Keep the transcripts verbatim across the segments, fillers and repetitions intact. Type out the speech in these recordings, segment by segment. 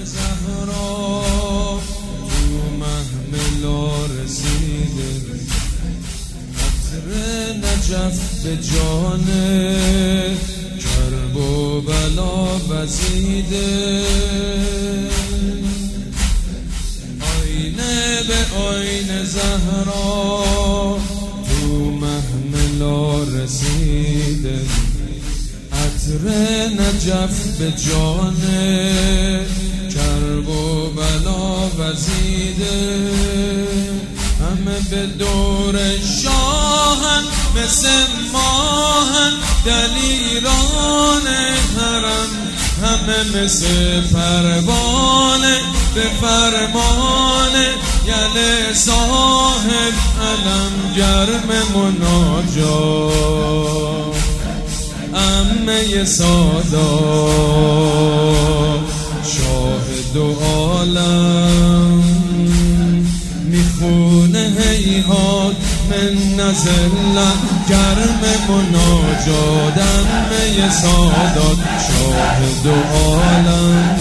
زهرا تو محملا رسیده، عطر نجف به جان کرب و بلا وزیده. آینه به آینه زهرا تو محملا رسیده، عطر نجف به جان کرب و بلا وزیده. همه به دور شاهن مثل ماهن دلیران حرم، همه مثل پروانه به فرمان یل صاحب علم گرم مناجات. عمه سادات شاهد و عالم میخونه هیهات من نزلت گرم مناجات. عمه سادات شاهد و عالم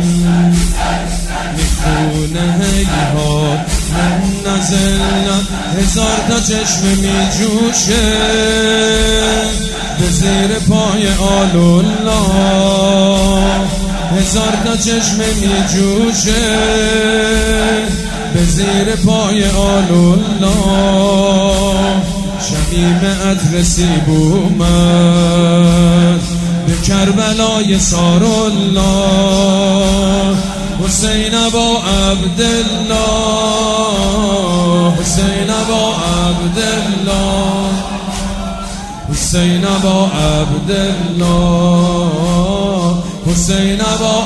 میخونه هیهات من نزلت. هزار تا چشم میجوشه به زیر پای آل الله، هزار تا چشم میجوشه به زیر پای آل الله. شمیم عطر سیب اومد به کربلای سار الله. حسین ابا عبدالله، حسین ابا عبدالله، حسین ابا عبدالله، حسین ابا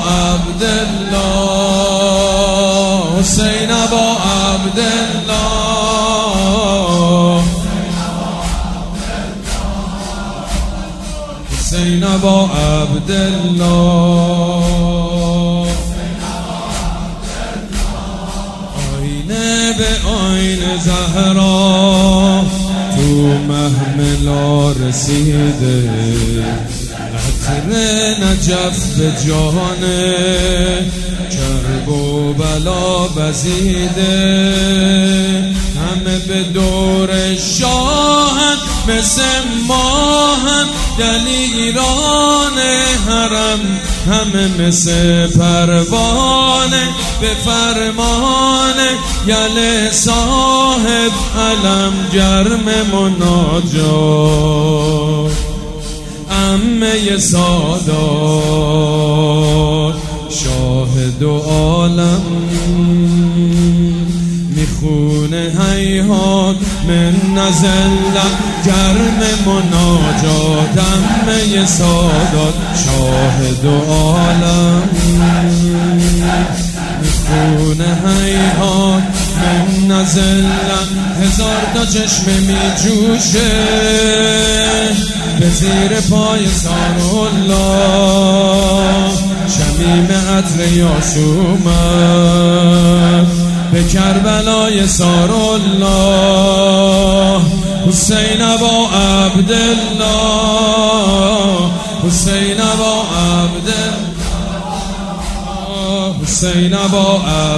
عبدالله، حسین ابا عبدالله، حسین ابا عبدالله. آینه به آینه زهرا تو محملا رسیده، عطر نجف به جان کرب و بلا وزیده. همه به دور شاهن مثل ماهن دلیران حرم، همه مثل پروانه به فرمان یل صاحب علم گرم مناجات. عمه سادات شاهد و عالم میخونه هیهات من نزلت گرم مناجات. عمه سادات شاهد و عالم میخونه هیهات من نزلت. هزار تا چشم میجوشه به زیر پای سار الله. شمیم عطر یاس اومد به کربلای سار الله. حسین ابا عبدالله، حسین ابا عبدالله، حسین ابا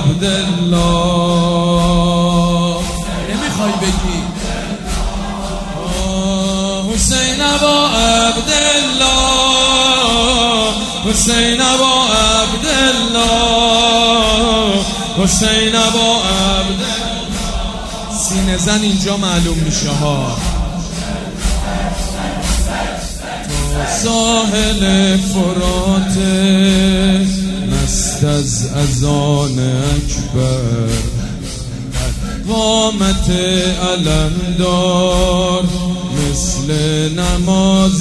عبدالله. نمیخوای بگی حسین ابا عبدالله، حسین ابا عبدالله، حسین ابا عبدالله. سینه زن اینجا معلوم میشه ها. تا ساحل فرات مست از اذان اکبر، قامت علمدار مثل نماز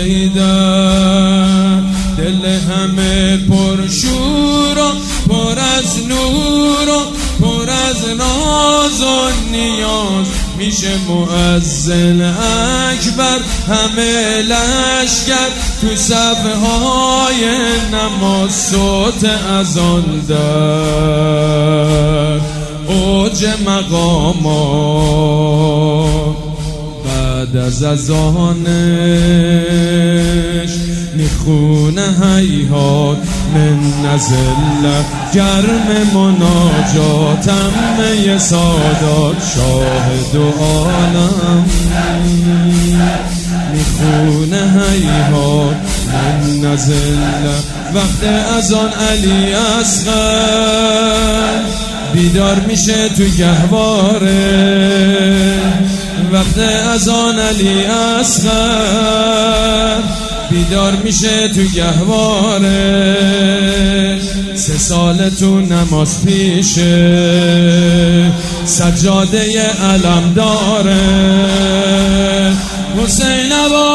حیدر. دل همه پر شور و پر از نور و پر از ناز و نیاز میشه مؤذن اکبر. همه لشکر تو صفهای نماز صوت اذان در اوج مقامات. بعد از اذانش میخونه هیهات من نزله گرم مناجاتم می سادات شاهد و عالم میخونه هیهات من نزله وقت اذان علی اصغر بیدار میشه تو گهواره وقت اذان علی اصغر بیدار میشه تو گهواره سه سال تو نماز پیشه سجاده علم داره حسین ابا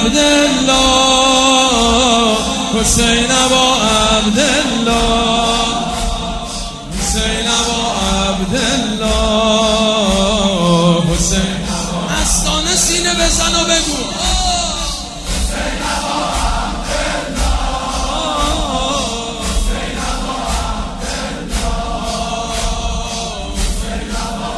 عبدالله حسین ابا عبدالله حسین ابا عبدالله حسین مستانه سینه بزن و بگو حسین ابا عبدالله حسین ابا عبدالله حسین ابا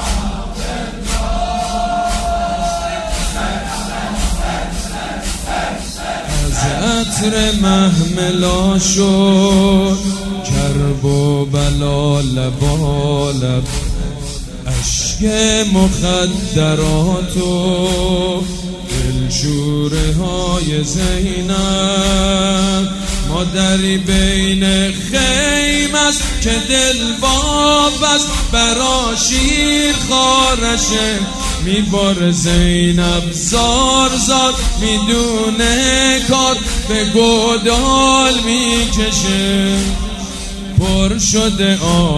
عبدالله از عطر محملا شد کرب و بلا لبا لب عشق مخدرات و دلشوره های زینب مادری بین خیم است که دل باب است برا شیر خارشه میبار زینب زار زار میدونه کار به گودال میکشه پر شده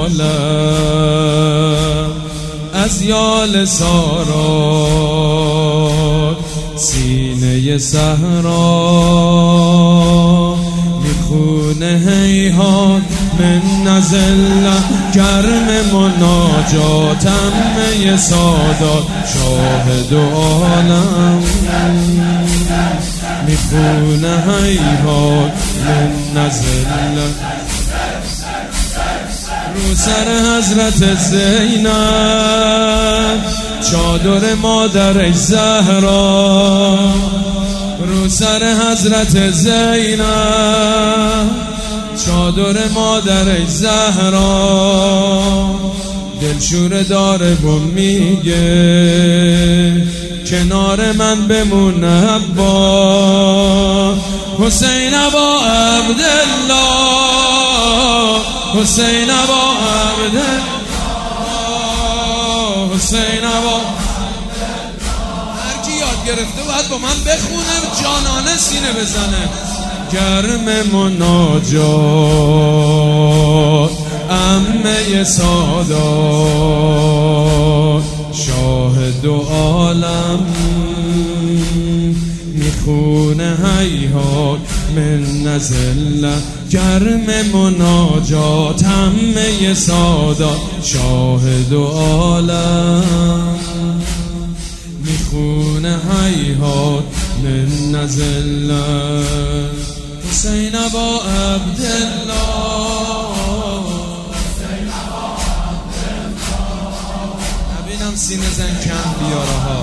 عالم از یال سارا سینه صحرا میخونه هیهات من نزله گرم مناجاتم می سادات شاهد و عالم میخونه هیهات من نزله رو سر حضرت زینب چادر مادرش زهرا رو سر حضرت زینب چادر مادرش زهرا دلشوره داره و میگه کنار من بمون ابا حسین ابا عبدالله حسین ابا عبدالله حسین ابا هر کی یاد گرفته باید با من بخونه جانانه سینه بزنه گرم مناجات عمه سادات شاهد و عالم میخونه هیهات من نزله گرم مناجات همه سادات شاهد و عالم میخونه هیهات من نزله حسین ابا عبدالله نبینم سینه زن کم بیاره ها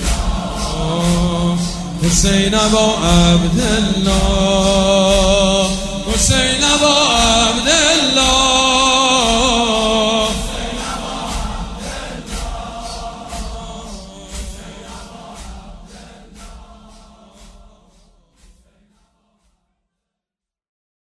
حسین ابا عبدالله